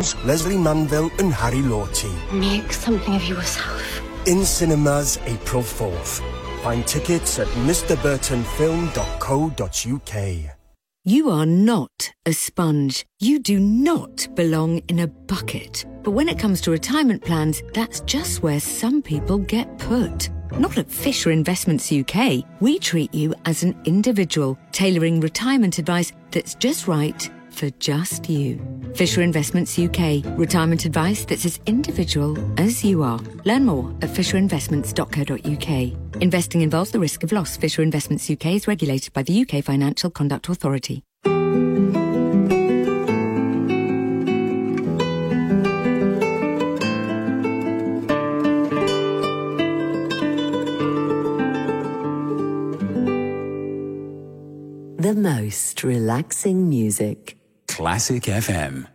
Jones, Leslie Manville and Harry Lawty. Make something of yourself. In cinemas April 4th. Find tickets at mrburtonfilm.co.uk. You are not a sponge. You do not belong in a bucket. But when it comes to retirement plans, that's just where some people get put. Not at Fisher Investments UK. We treat you as an individual, tailoring retirement advice that's just right for just you. Fisher Investments UK. Retirement advice that's as individual as you are. Learn more at fisherinvestments.co.uk. Investing involves the risk of loss. Fisher Investments UK is regulated by the UK Financial Conduct Authority. The most relaxing music. Classic FM.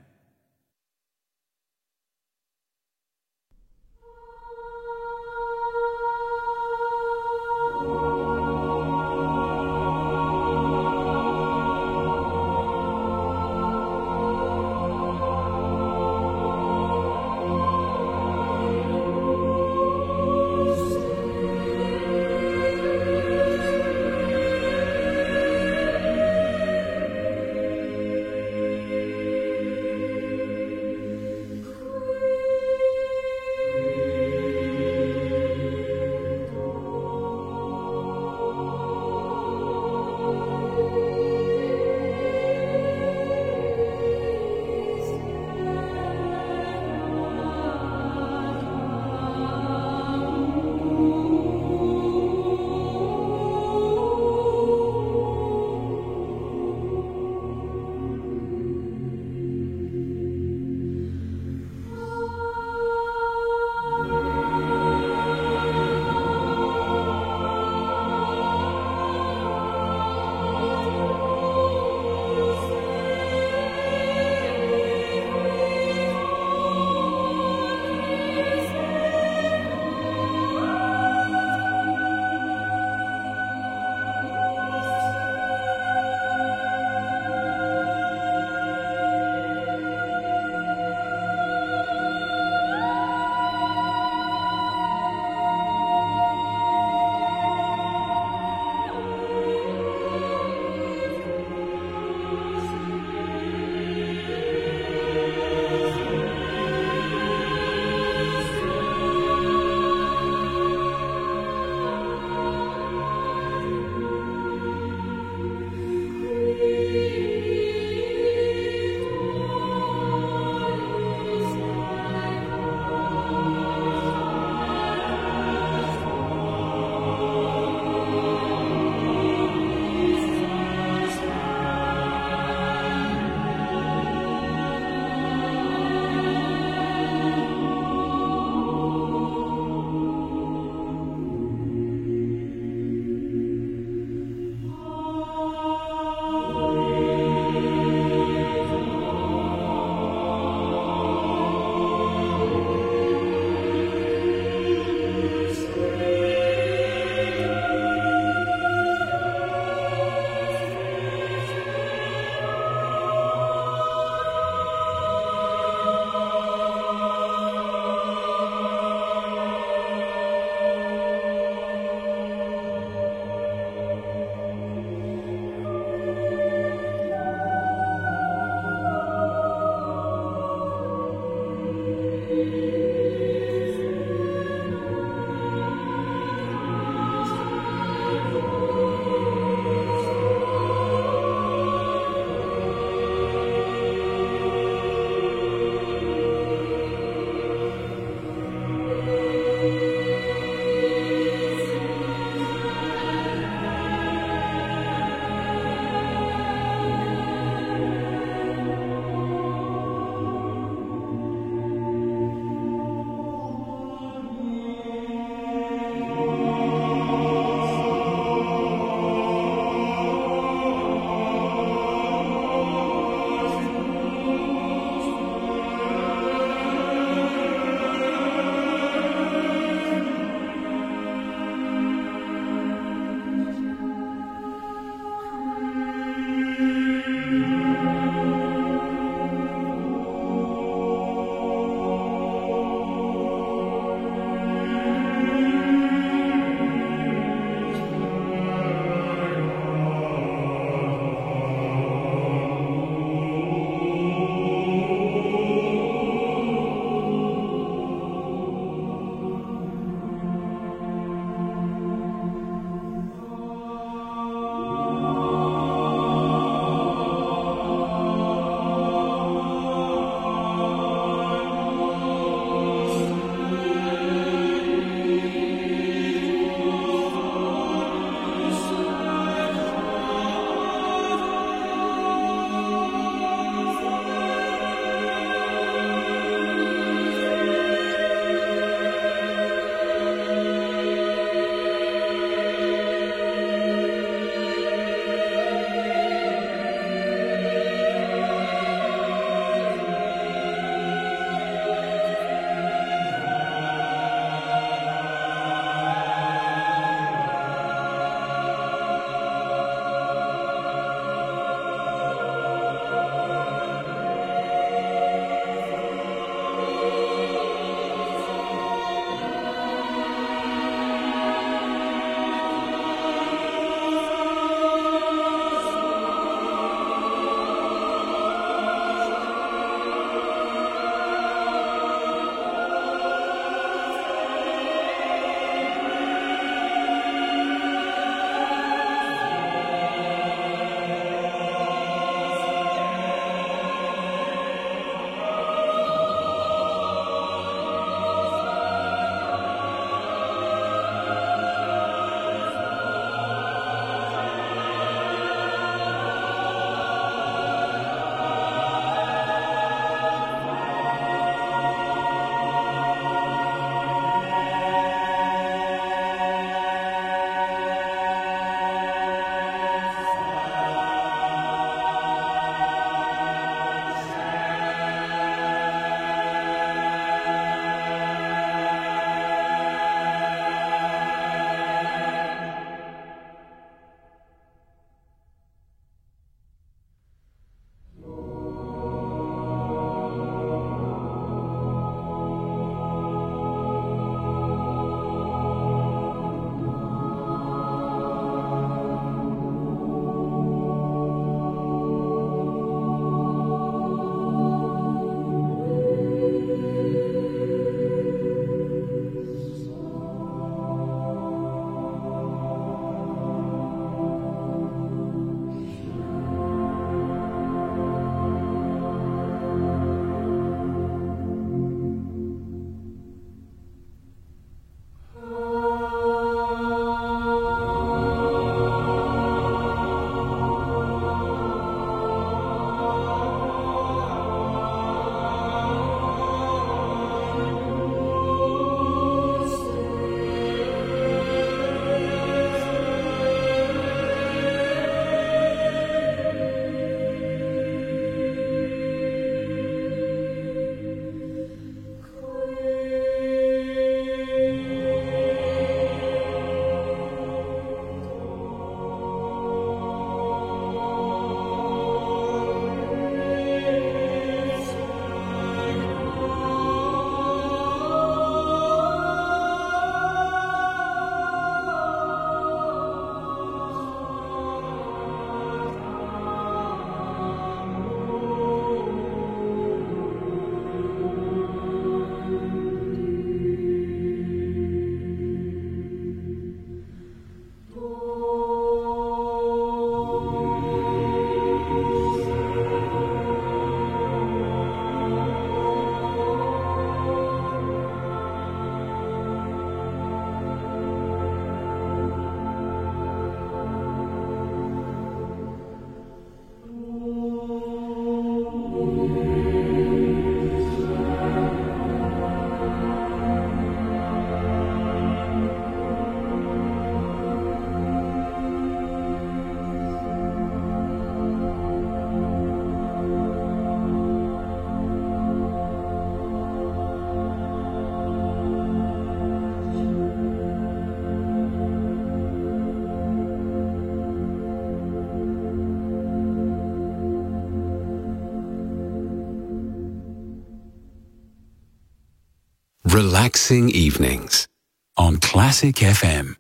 Relaxing evenings on Classic FM.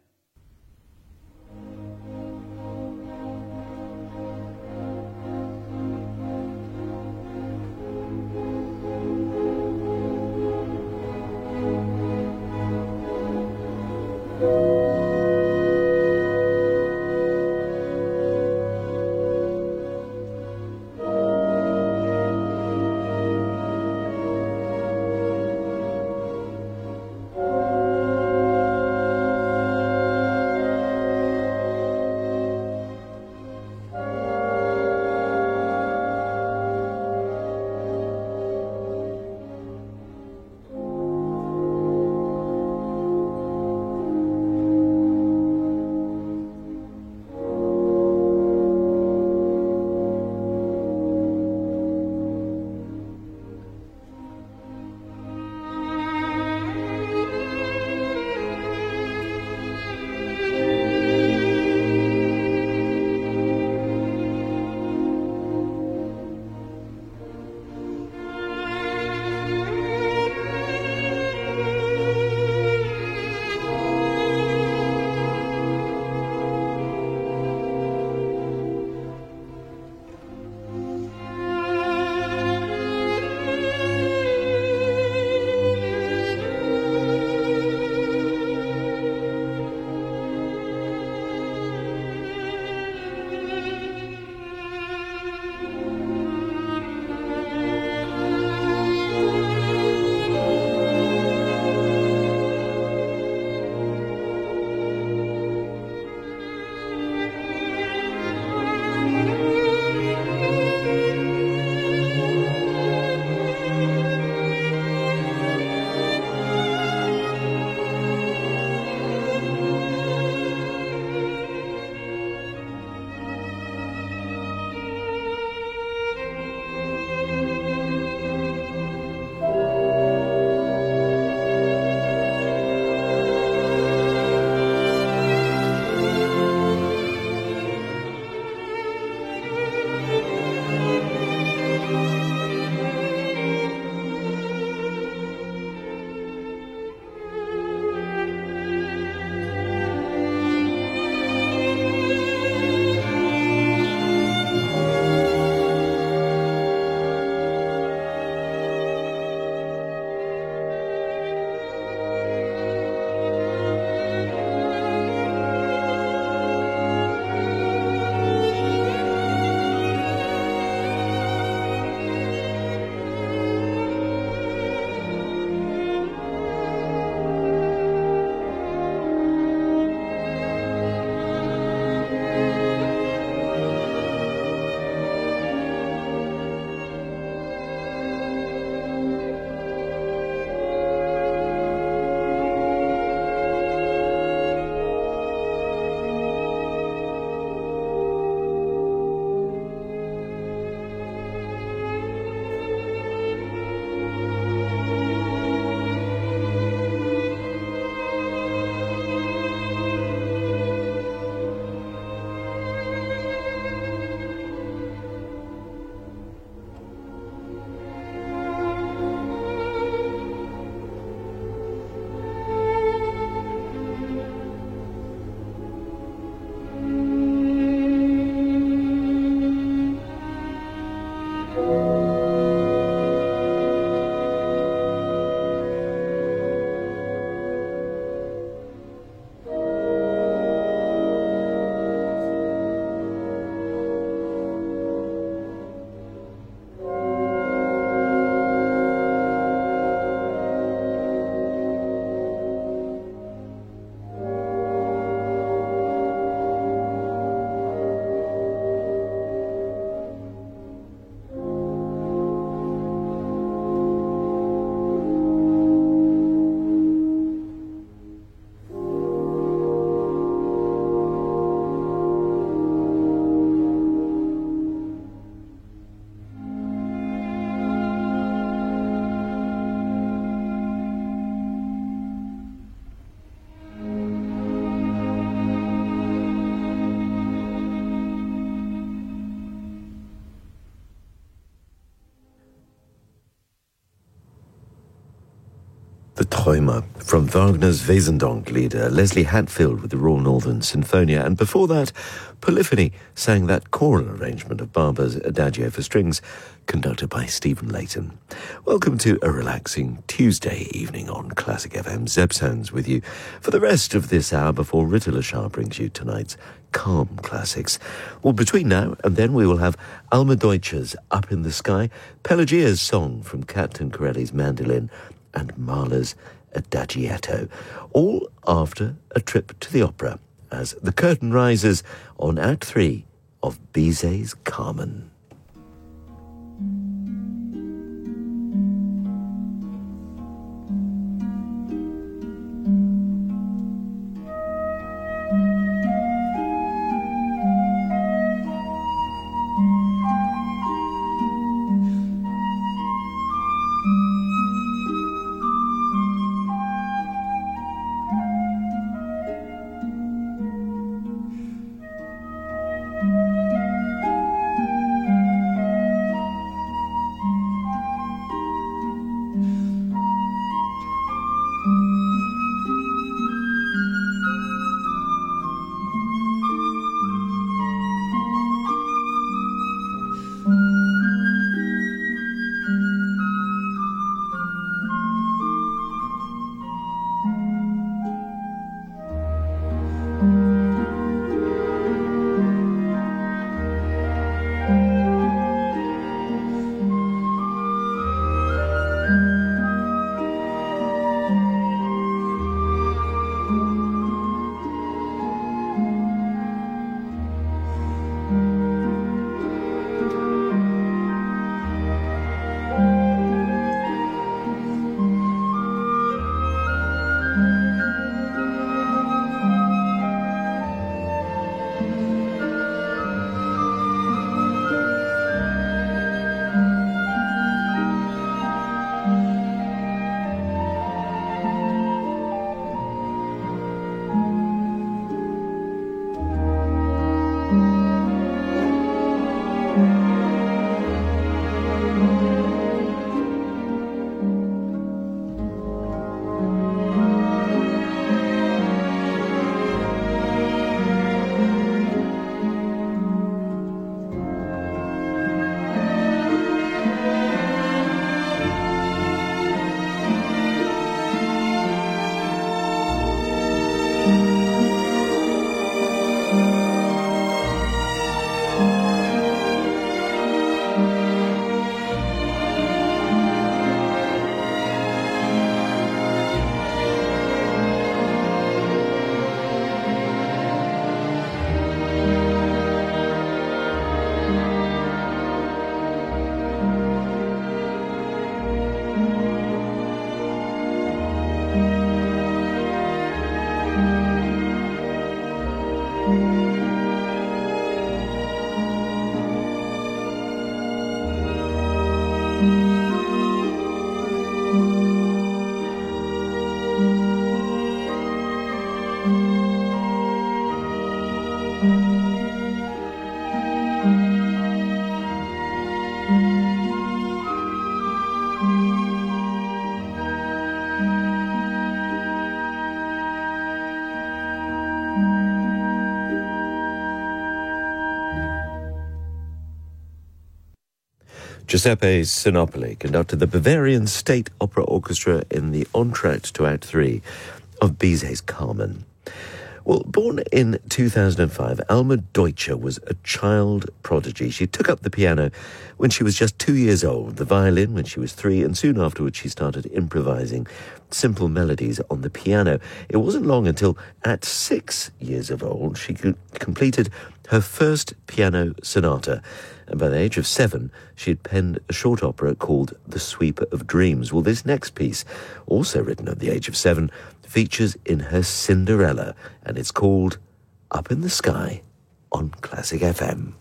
The Träumer, from Wagner's Wesendonck leader Leslie Hatfield with the Royal Northern Sinfonia, and before that, Polyphony sang that choral arrangement of Barber's Adagio for strings, conducted by Stephen Layton. Welcome to a relaxing Tuesday evening on Classic FM. Zeb Sounds with you for the rest of this hour before Rita Lashar brings you tonight's calm classics. Well, between now and then we will have Alma Deutscher's Up in the Sky, Pelagia's song from Captain Corelli's mandolin, and Mahler's Adagietto, all after a trip to the opera, as the curtain rises on Act 3 of Bizet's Carmen. Giuseppe Sinopoli conducted the Bavarian State Opera Orchestra in the entr'acte to Act 3 of Bizet's Carmen. Well, born in 2005, Alma Deutscher was a child prodigy. She took up the piano when she was just 2 years old, the violin when she was 3, and soon afterwards she started improvising simple melodies on the piano. It wasn't long until at 6 years of old she completed her first piano sonata, and by the age of 7 she had penned a short opera called The Sweeper of Dreams. Well, this next piece, also written at the age of 7, features in her Cinderella, and it's called Up in the Sky on Classic FM.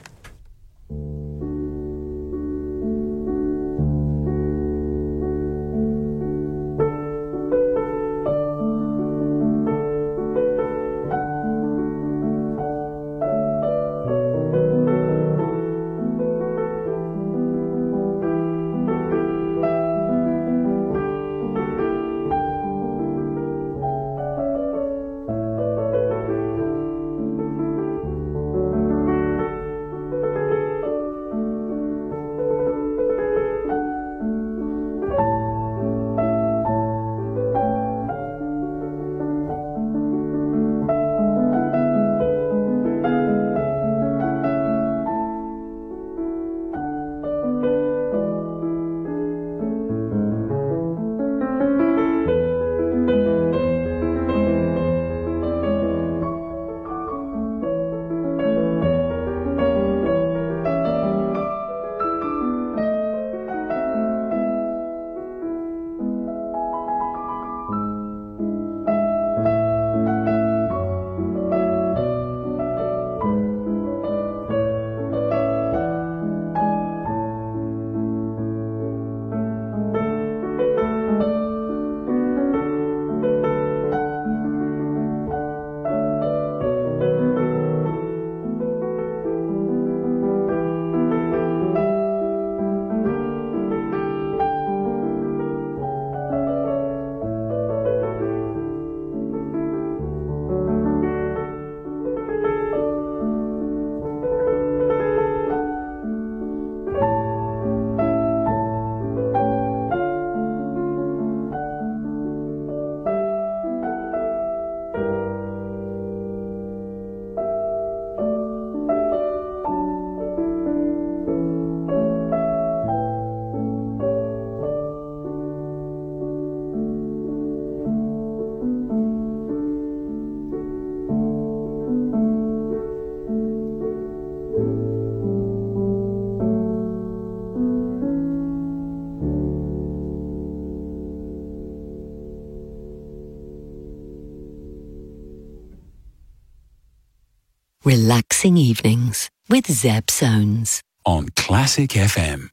Relaxing Evenings with Zeb Soanes on Classic FM.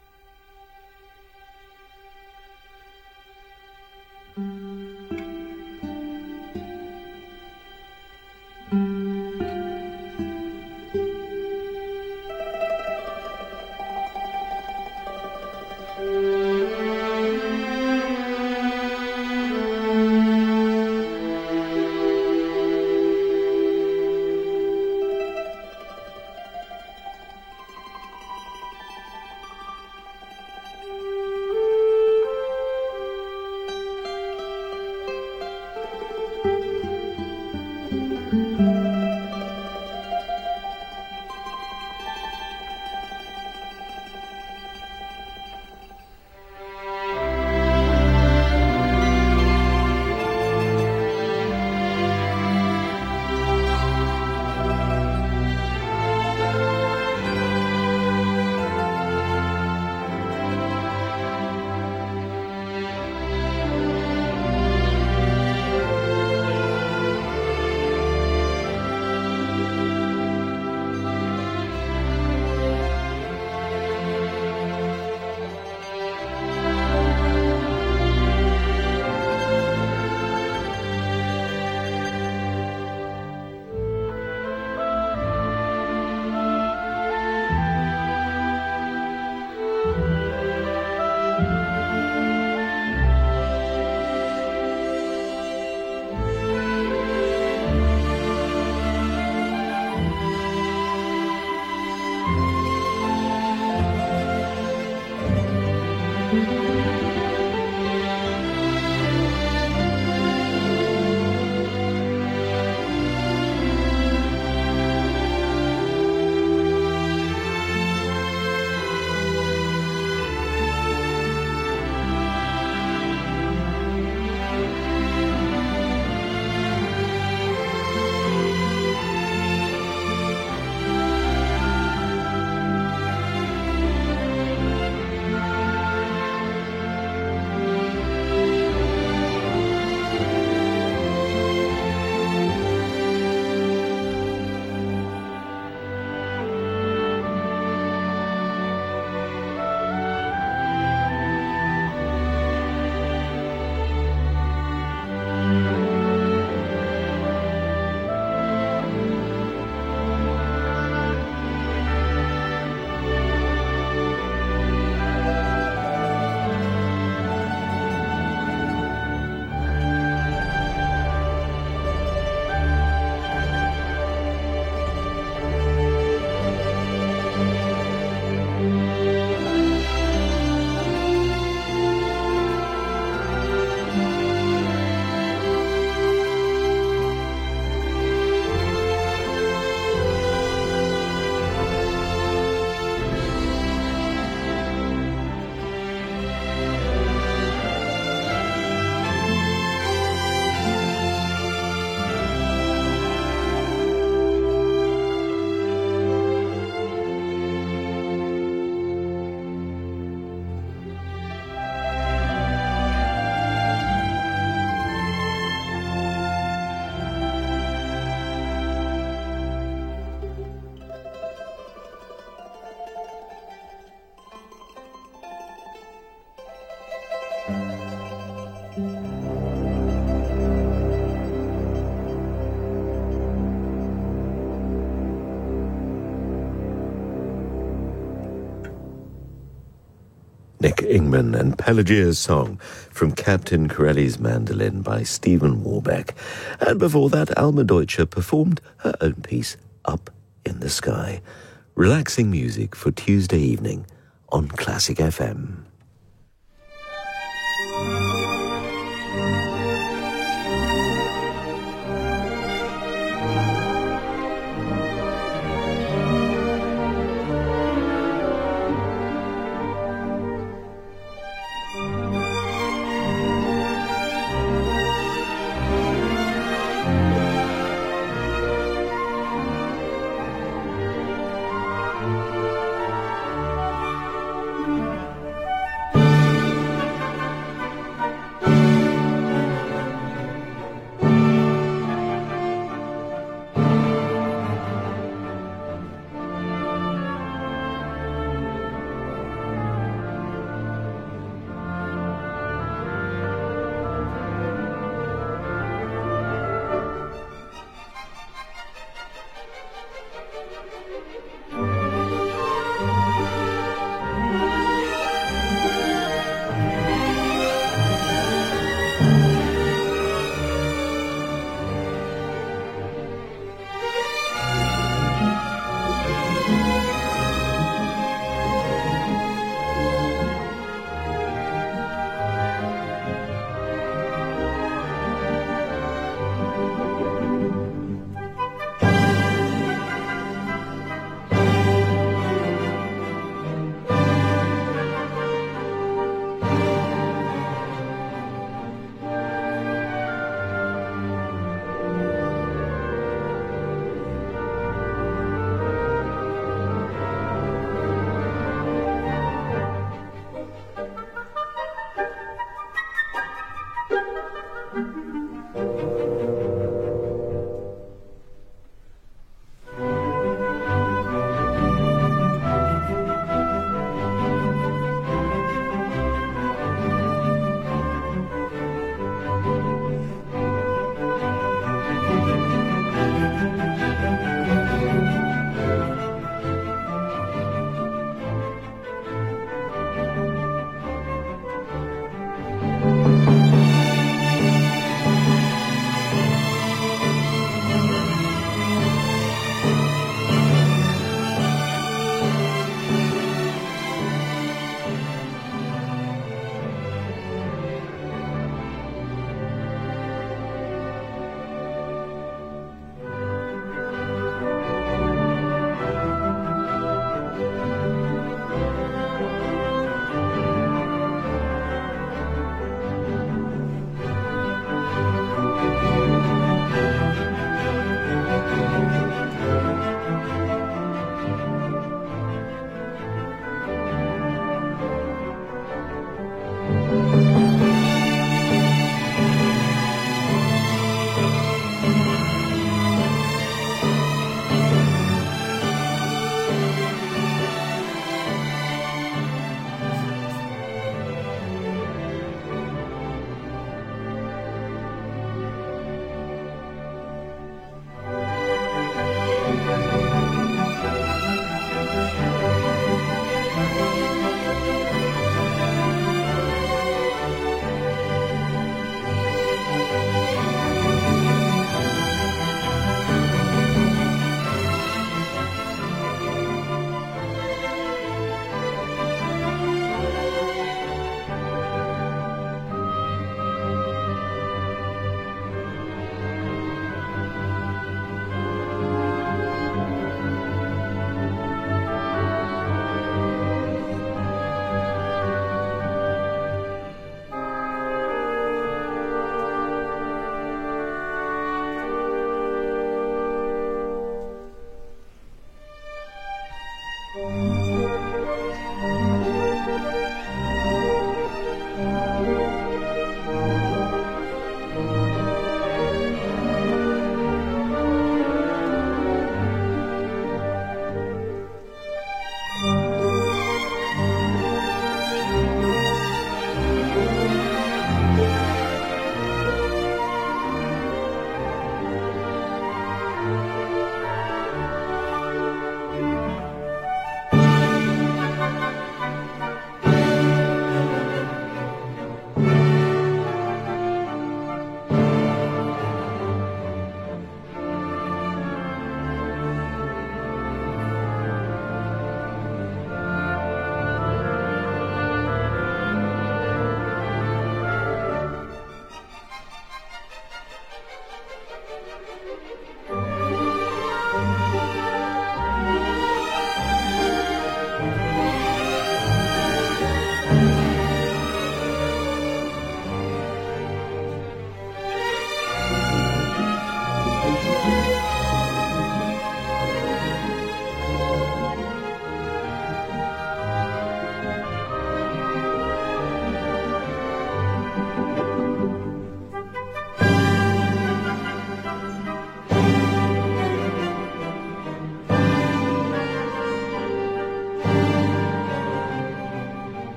Nick Ingman and Pelagia's song from Captain Corelli's Mandolin by Stephen Warbeck. And before that, Alma Deutscher performed her own piece, Up in the Sky. Relaxing music for Tuesday evening on Classic FM.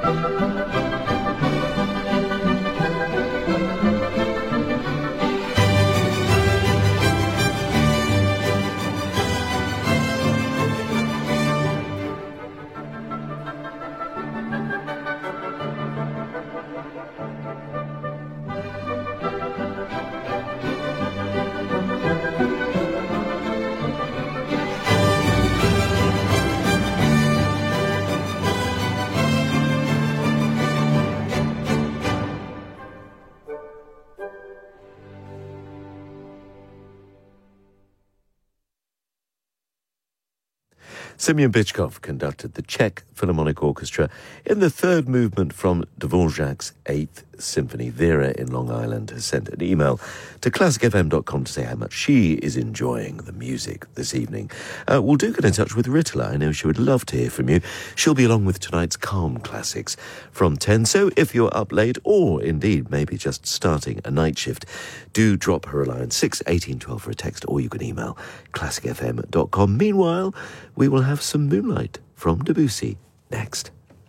Semyon Bychkov conducted the Czech Philharmonic Orchestra in the third movement from Dvorak's Eighth Symphony. Vera in Long Island has sent an email to classicfm.com to say how much she is enjoying the music this evening. We'll do get in touch with Ritala. I know she would love to hear from you. She'll be along with tonight's Calm Classics from 10. So if you're up late or indeed maybe just starting a night shift, do drop her a line 6 18 12 for a text, or you can email classicfm.com. Meanwhile, we will have some Moonlight from Debussy next.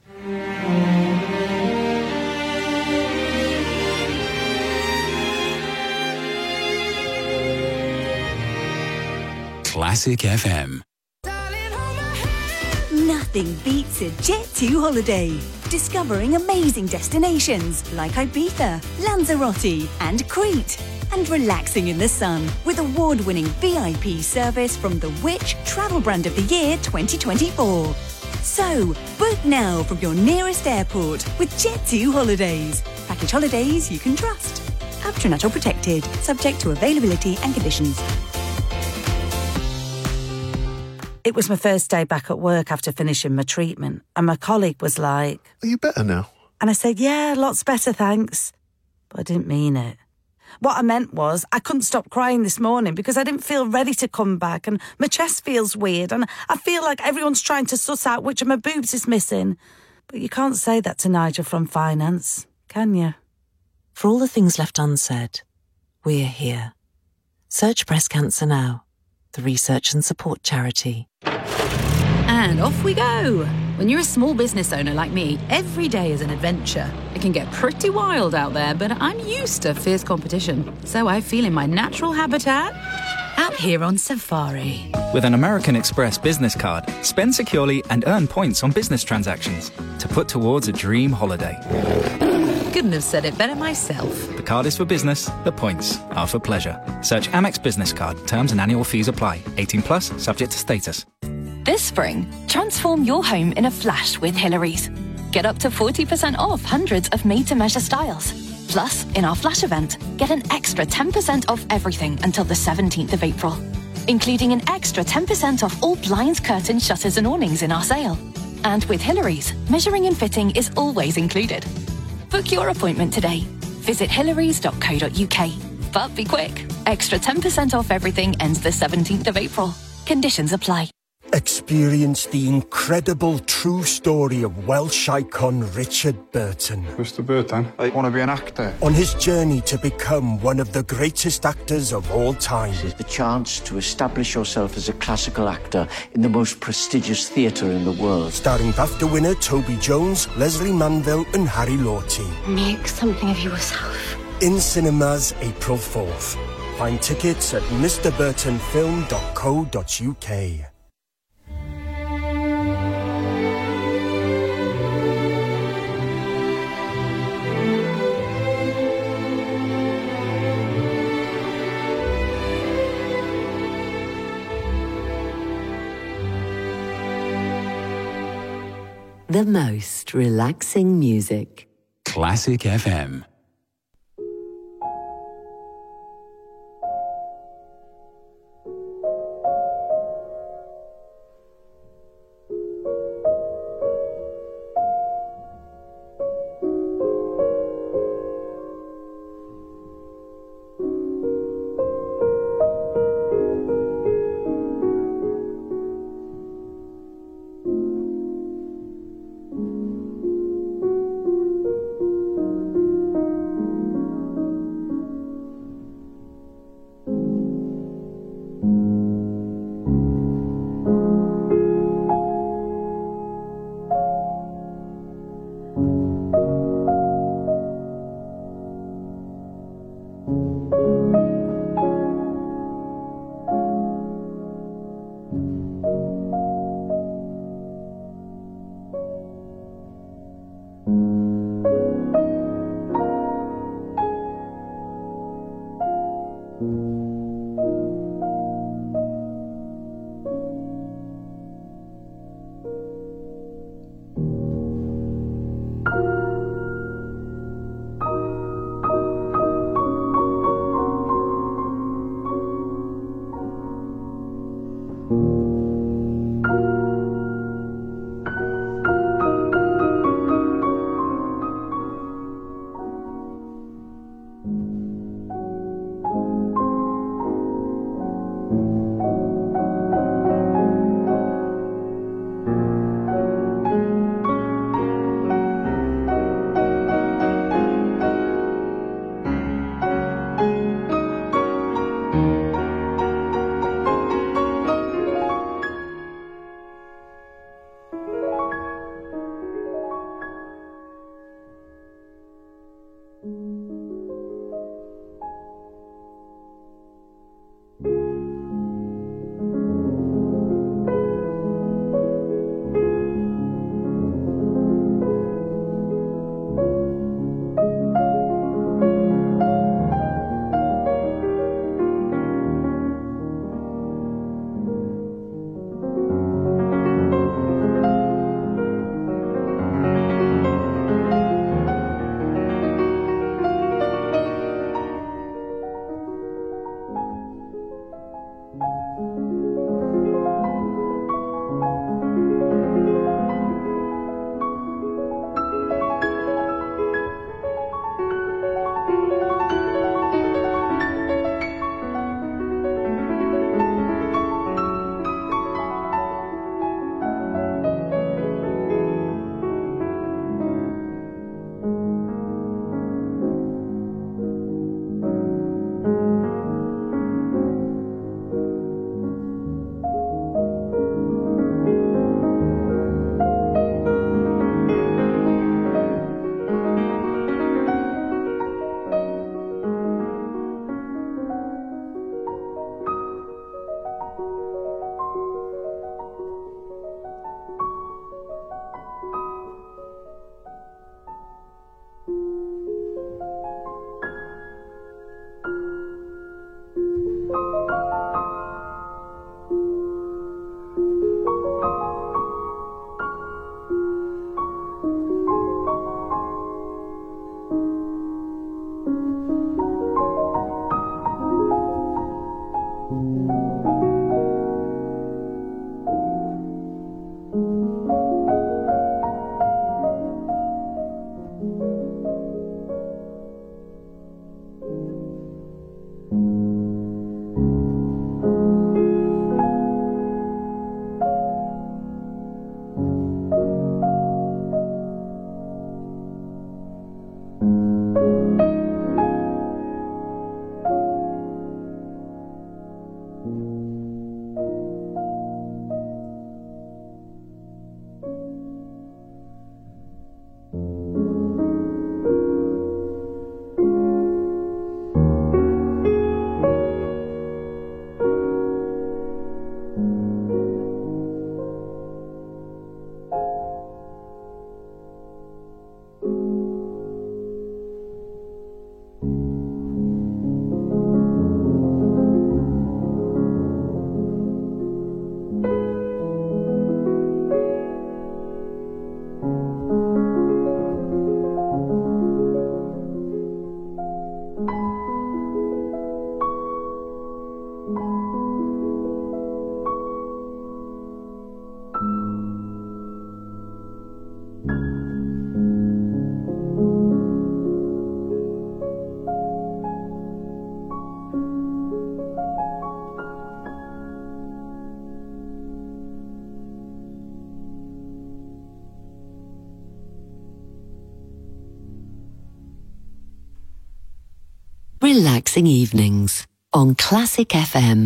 Classic FM. Nothing beats a Jet2 holiday. Discovering amazing destinations like Ibiza, Lanzarote and Crete. And relaxing in the sun with award-winning VIP service from the Which Travel Brand of the Year 2024. So, book now from your nearest airport with Jet2 Holidays. Package holidays you can trust. Patronato protected, subject to availability and conditions. It was my first day back at work after finishing my treatment, and my colleague was like, "Are you better now?" And I said, "Yeah, lots better, thanks." But I didn't mean it. What I meant was I couldn't stop crying this morning because I didn't feel ready to come back, and my chest feels weird, and I feel like everyone's trying to suss out which of my boobs is missing. But you can't say that to Nigel from finance, can you? For all the things left unsaid, we're here. Search Breast Cancer Now, the research and support charity. And off we go. When you're a small business owner like me, every day is an adventure. It can get pretty wild out there, but I'm used to fierce competition. So I feel in my natural habitat, out here on safari. With an American Express business card, spend securely and earn points on business transactions to put towards a dream holiday. Couldn't have said it better myself. The card is for business, the points are for pleasure. Search Amex Business Card. Terms and annual fees apply. 18 plus, subject to status. This spring, transform your home in a flash with Hillary's. Get up to 40% off hundreds of made-to-measure styles. Plus, in our flash event, get an extra 10% off everything until the 17th of April, including an extra 10% off all blinds, curtains, shutters and awnings in our sale. And with Hillary's, measuring and fitting is always included. Book your appointment today. Visit hillarys.co.uk. But be quick. Extra 10% off everything ends the 17th of April. Conditions apply. Experience the incredible true story of Welsh icon Richard Burton. Mr. Burton, I want to be an actor. On his journey to become one of the greatest actors of all time. It's the chance to establish yourself as a classical actor in the most prestigious theatre in the world. Starring BAFTA winner Toby Jones, Leslie Manville and Harry Lawty. Make something of yourself. In cinemas April 4th. Find tickets at mrburtonfilm.co.uk. The most relaxing music. Classic FM. relaxing evenings on Classic FM.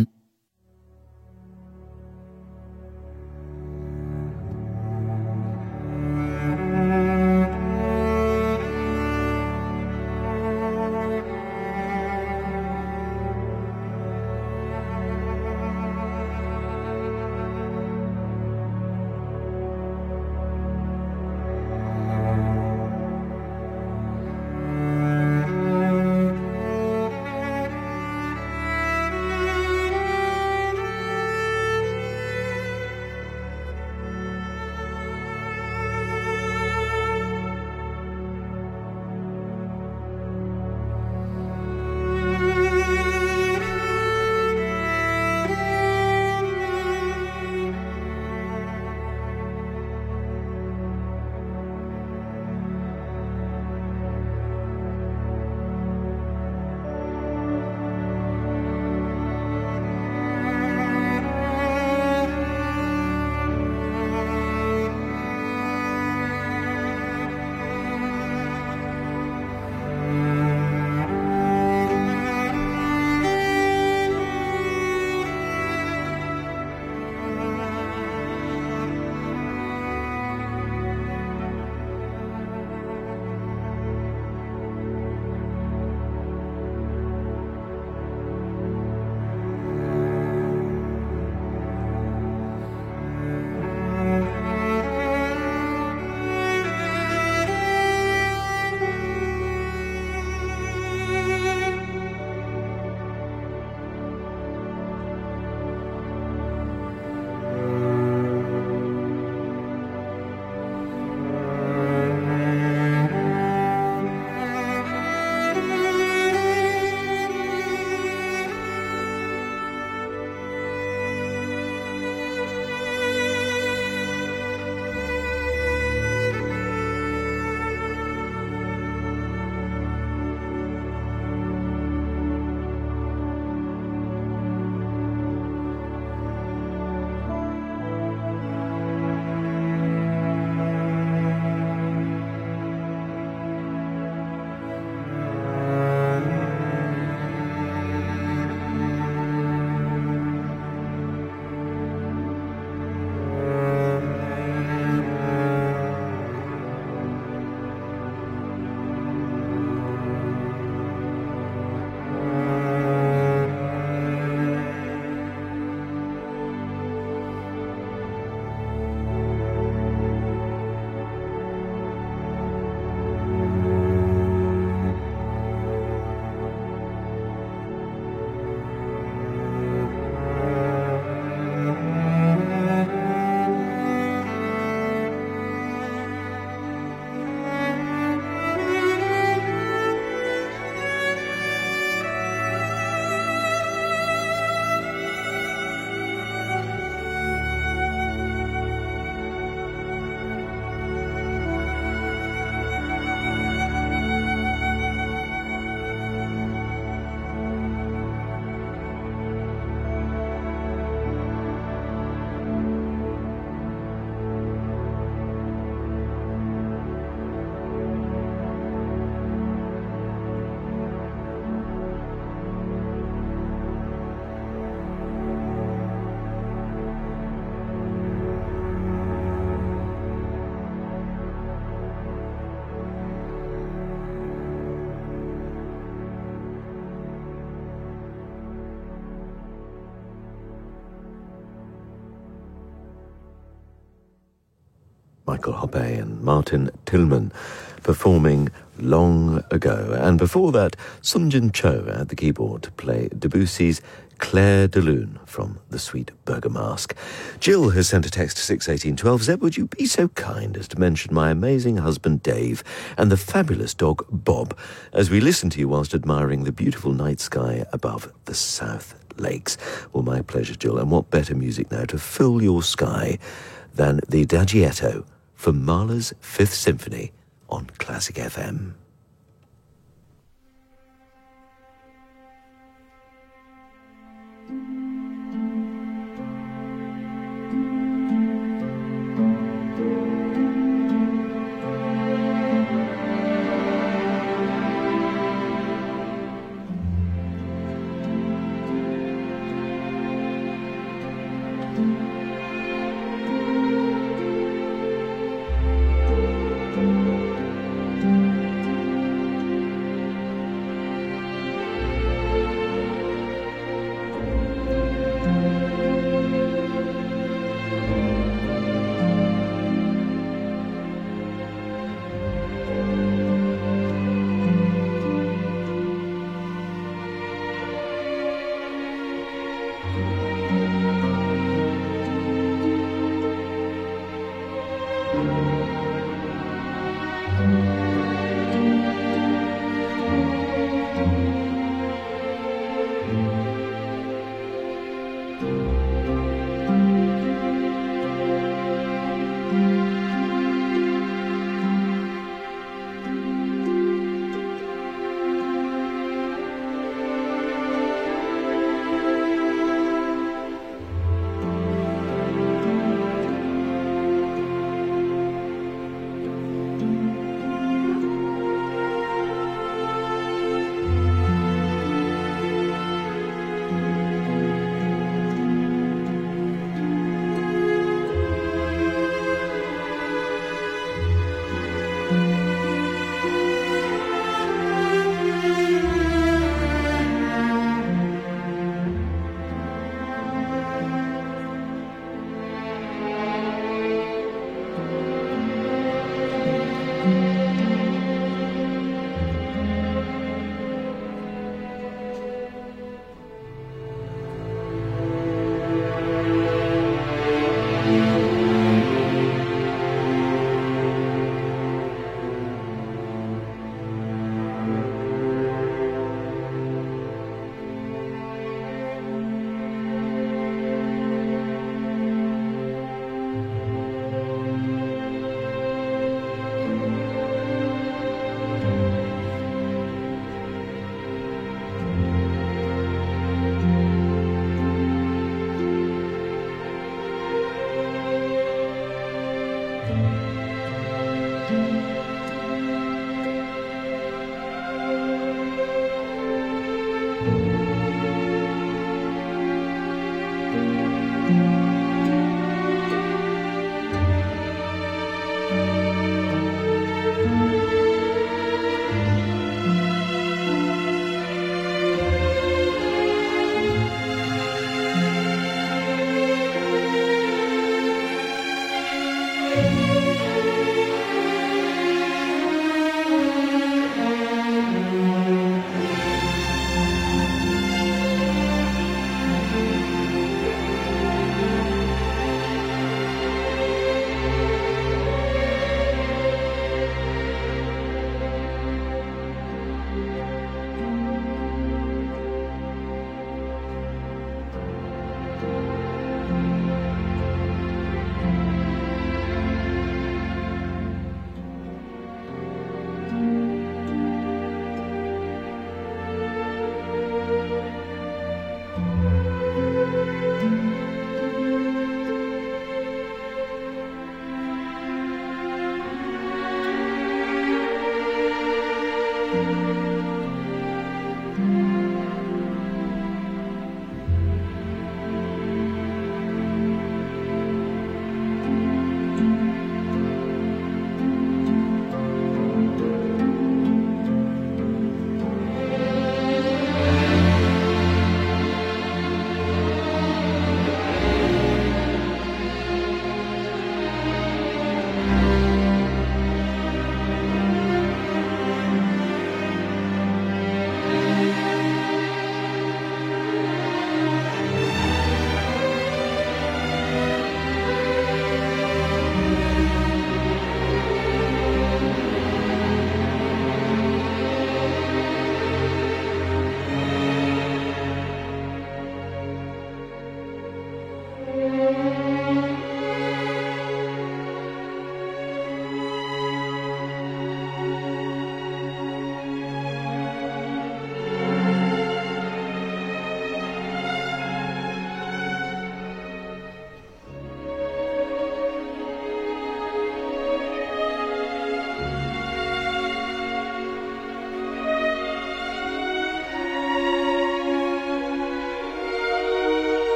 Michael Hoppe and Martin Tillman performing Long Ago. And before that, Sunjin Cho at the keyboard to play Debussy's Claire de Lune from The Sweet Bergamask. Jill has sent a text to 61812. Zeb, would you be so kind as to mention my amazing husband Dave and the fabulous dog Bob as we listen to you whilst admiring the beautiful night sky above the South Lakes? Well, my pleasure, Jill. And what better music now to fill your sky than the Adagietto from Mahler's Fifth Symphony on Classic FM.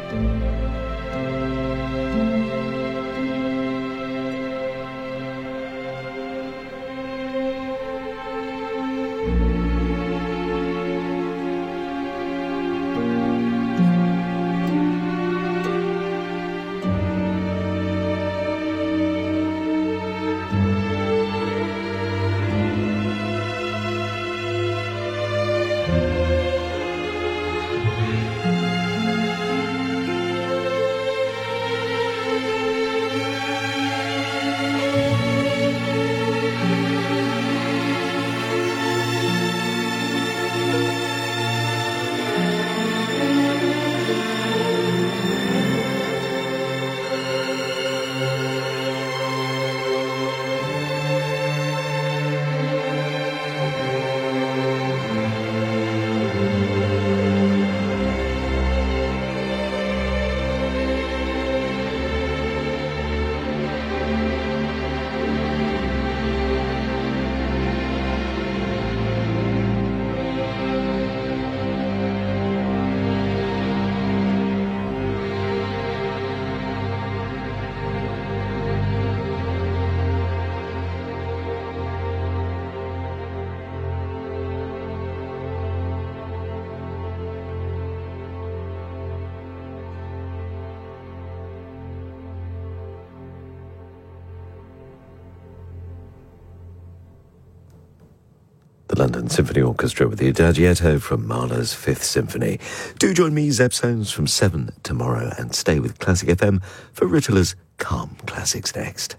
London Symphony Orchestra with the Adagietto from Mahler's Fifth Symphony. Do join me, Zeb Soames, from 7 tomorrow, and stay with Classic FM for Ritterler's Calm Classics next.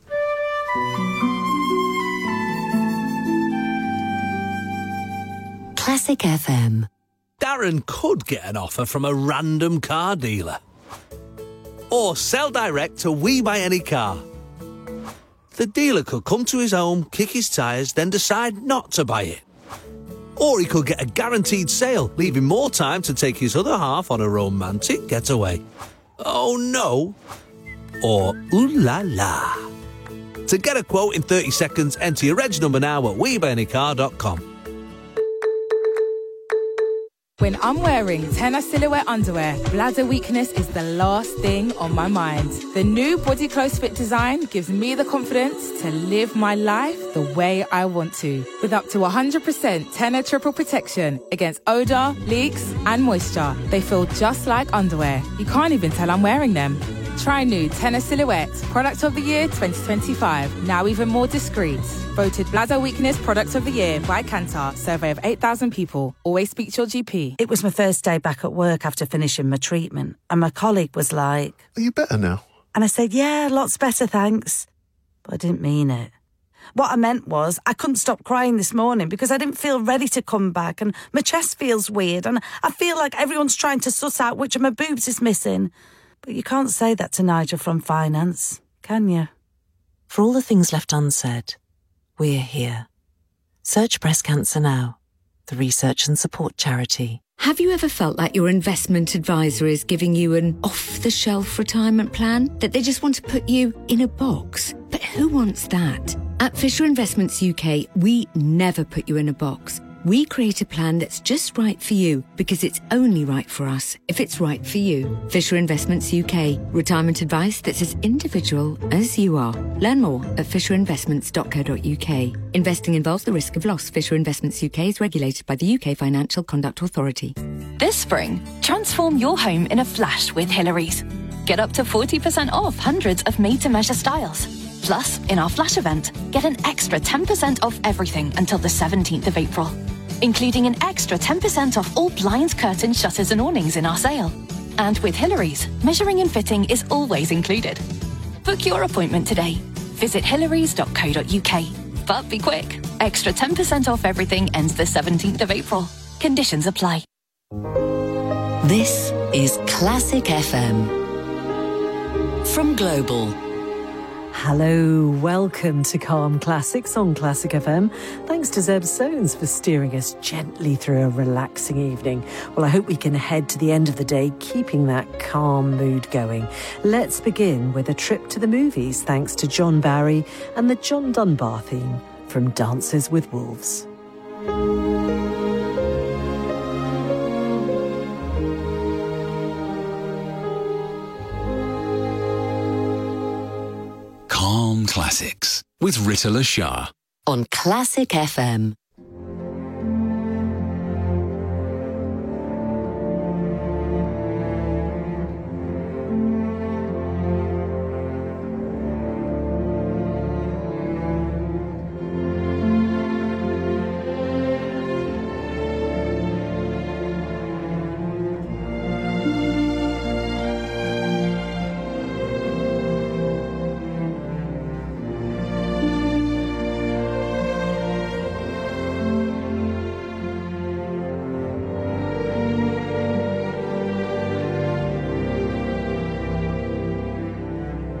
Classic FM. Darren could get an offer from a random car dealer. Or sell direct to We Buy Any Car. The dealer could come to his home, kick his tyres, then decide not to buy it. Or he could get a guaranteed sale, leaving more time to take his other half on a romantic getaway. Oh no. Or ooh la la. To get a quote in 30 seconds, enter your reg number now at WeBuyAnyCar.com. When I'm wearing Tenor Silhouette underwear, bladder weakness is the last thing on my mind. The new Body Close Fit design gives me the confidence to live my life the way I want to. With up to 100% Tenor Triple Protection against odour, leaks and moisture. They feel just like underwear. You can't even tell I'm wearing them. Try new Tenor Silhouette, Product of the Year 2025. Now even more discreet. Voted Bladder Weakness Product of the Year by Kantar. Survey of 8,000 people. Always speak to your GP. It was my first day back at work after finishing my treatment, and my colleague was like, "Are you better now?" And I said, "Yeah, lots better, thanks." But I didn't mean it. What I meant was I couldn't stop crying this morning because I didn't feel ready to come back, and my chest feels weird, and I feel like everyone's trying to suss out which of my boobs is missing. But you can't say that to Nigel from finance, can you? For all the things left unsaid, we're here. Search Breast Cancer Now, the research and support charity. Have you ever felt like your investment advisor is giving you an off-the-shelf retirement plan? That they just want to put you in a box? But who wants that? At Fisher Investments UK, we never put you in a box. We create a plan that's just right for you because it's only right for us if it's right for you. Fisher Investments UK. Retirement advice that's as individual as you are. Learn more at fisherinvestments.co.uk. Investing involves the risk of loss. Fisher Investments UK is regulated by the UK Financial Conduct Authority. This spring, transform your home in a flash with Hillary's. Get up to 40% off hundreds of made-to-measure styles. Plus, in our flash event, get an extra 10% off everything until the 17th of April. Including an extra 10% off all blinds, curtains, shutters and awnings in our sale. And with Hillary's, measuring and fitting is always included. Book your appointment today. Visit hillarys.co.uk. But be quick. Extra 10% off everything ends the 17th of April. Conditions apply. This is Classic FM. From Global. Hello, welcome to Calm Classics on Classic FM. Thanks to Zeb Soames for steering us gently through a relaxing evening. Well, I hope we can head to the end of the day keeping that calm mood going. Let's begin with a trip to the movies thanks to John Barry and the John Dunbar theme from Dances with Wolves. Classics with Rita Lashar. On Classic FM.